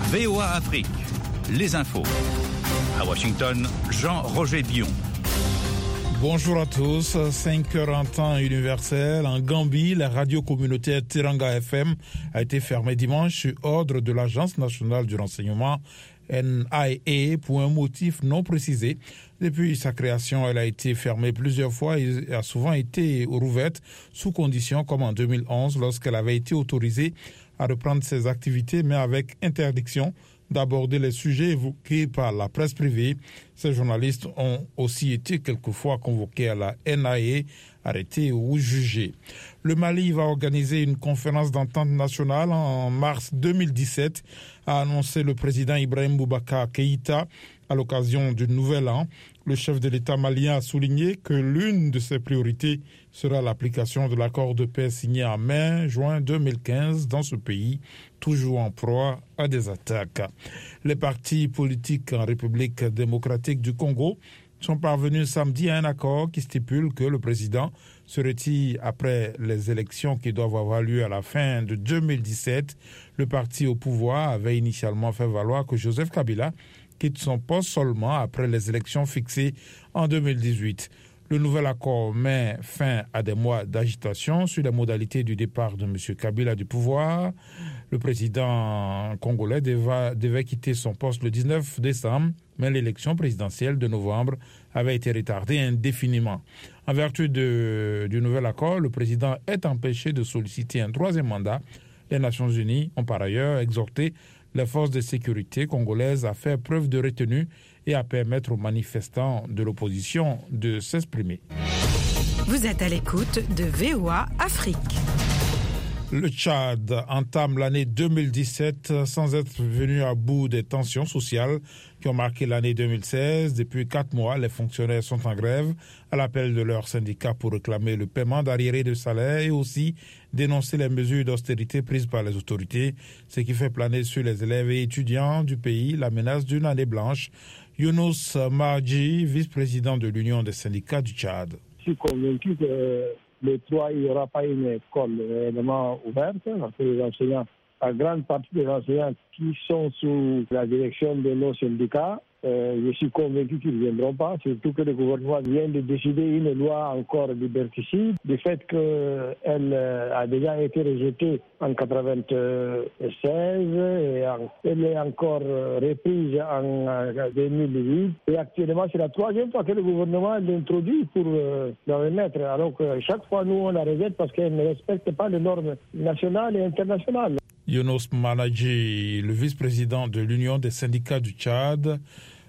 VOA Afrique, les infos. À Washington, Jean-Roger Bion. Bonjour à tous, 5h en temps universel. En Gambie, la radio communautaire Teranga FM a été fermée dimanche sur ordre de l'Agence nationale du renseignement NIA pour un motif non précisé. Depuis sa création, elle a été fermée plusieurs fois et a souvent été rouverte sous conditions comme en 2011 lorsqu'elle avait été autorisée à reprendre ses activités mais avec interdiction d'aborder les sujets évoqués par la presse privée. Ces journalistes ont aussi été quelquefois convoqués à la NIA, arrêtés ou jugés. Le Mali va organiser une conférence d'entente nationale en mars 2017, a annoncé le président Ibrahim Boubacar Keïta à l'occasion du Nouvel An. Le chef de l'État malien a souligné que l'une de ses priorités sera l'application de l'accord de paix signé en mai-juin 2015 dans ce pays, toujours en proie à des attaques. Les partis politiques en République démocratique du Congo sont parvenus samedi à un accord qui stipule que le président se retire après les élections qui doivent avoir lieu à la fin de 2017. Le parti au pouvoir avait initialement fait valoir que Joseph Kabila quitte son poste seulement après les élections fixées en 2018. Le nouvel accord met fin à des mois d'agitation sur les modalités du départ de M. Kabila du pouvoir. Le président congolais devait quitter son poste le 19 décembre, mais l'élection présidentielle de novembre avait été retardée indéfiniment. En vertu du nouvel accord, le président est empêché de solliciter un troisième mandat. Les Nations Unies ont par ailleurs exhorté les forces de sécurité congolaises à faire preuve de retenue et à permettre aux manifestants de l'opposition de s'exprimer. Vous êtes à l'écoute de VOA Afrique. Le Tchad entame l'année 2017 sans être venu à bout des tensions sociales qui ont marqué l'année 2016. Depuis 4 mois, les fonctionnaires sont en grève à l'appel de leurs syndicats pour réclamer le paiement d'arriérés de salaire et aussi dénoncer les mesures d'austérité prises par les autorités, ce qui fait planer sur les élèves et étudiants du pays la menace d'une année blanche. Younous Marji, vice-président de l'Union des syndicats du Tchad. Je suis convaincu que le 3, il n'y aura pas une école réellement ouverte, parce que les enseignants, la grande partie des enseignants qui sont sous la direction de nos syndicats, je suis convaincu qu'ils ne viendront pas, surtout que le gouvernement vient de décider une loi encore liberticide, du fait qu'elle a déjà été rejetée en 1996 et elle est encore reprise en 2008. Et actuellement, c'est la 3e fois que le gouvernement l'introduit pour la remettre. Alors que chaque fois, nous, on la rejette parce qu'elle ne respecte pas les normes nationales et internationales. Younous Marji, le vice-président de l'Union des syndicats du Tchad,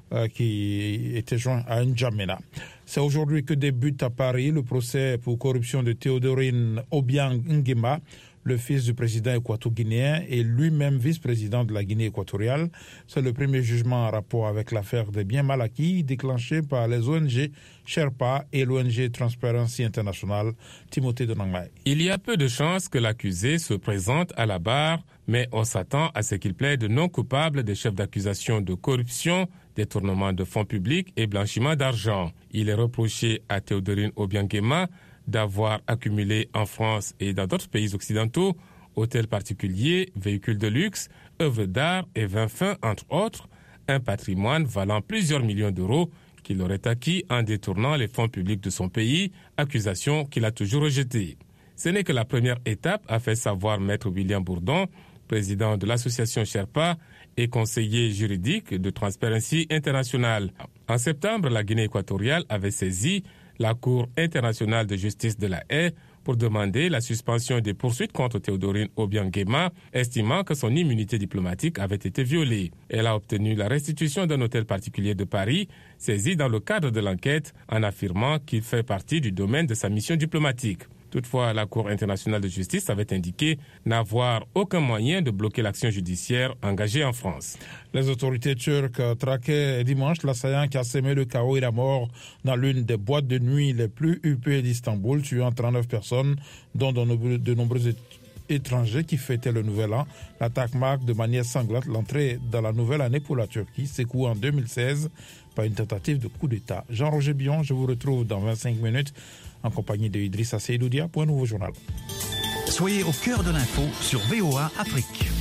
qui était joint à N'Djamena. C'est aujourd'hui que débute à Paris le procès pour corruption de Théodorine Obiang Nguema, le fils du président équato-guinéen et lui-même vice-président de la Guinée équatoriale. C'est le premier jugement en rapport avec l'affaire des biens mal acquis déclenché par les ONG Sherpa et l'ONG Transparency International. Timothée Donangmai. Il y a peu de chances que l'accusé se présente à la barre, mais on s'attend à ce qu'il plaide non coupable des chefs d'accusation de corruption, détournement de fonds publics et blanchiment d'argent. Il est reproché à Théodorine Obiang Nguema d'avoir accumulé en France et dans d'autres pays occidentaux hôtels particuliers, véhicules de luxe, œuvres d'art et vins fins, entre autres, un patrimoine valant plusieurs millions d'euros qu'il aurait acquis en détournant les fonds publics de son pays, accusation qu'il a toujours rejetée. Ce n'est que la première étape, a fait savoir Maître William Bourdon, président de l'association Sherpa et conseiller juridique de Transparency International. En septembre, la Guinée équatoriale avait saisi la Cour internationale de justice de la Haye pour demander la suspension des poursuites contre Théodorine Obiang Nguema, estimant que son immunité diplomatique avait été violée. Elle a obtenu la restitution d'un hôtel particulier de Paris, saisi dans le cadre de l'enquête, en affirmant qu'il fait partie du domaine de sa mission diplomatique. Toutefois, la Cour internationale de justice avait indiqué n'avoir aucun moyen de bloquer l'action judiciaire engagée en France. Les autorités turques traquaient dimanche l'assaillant qui a semé le chaos et la mort dans l'une des boîtes de nuit les plus huppées d'Istanbul, tuant 39 personnes, dont de nombreux étrangers qui fêtaient le Nouvel An. L'attaque marque de manière sanglante l'entrée dans la nouvelle année pour la Turquie, secouée en 2016 par une tentative de coup d'État. Jean-Roger Bion, je vous retrouve dans 25 minutes en compagnie de Idrissa Seydoudia pour un nouveau journal. Soyez au cœur de l'info sur VOA Afrique.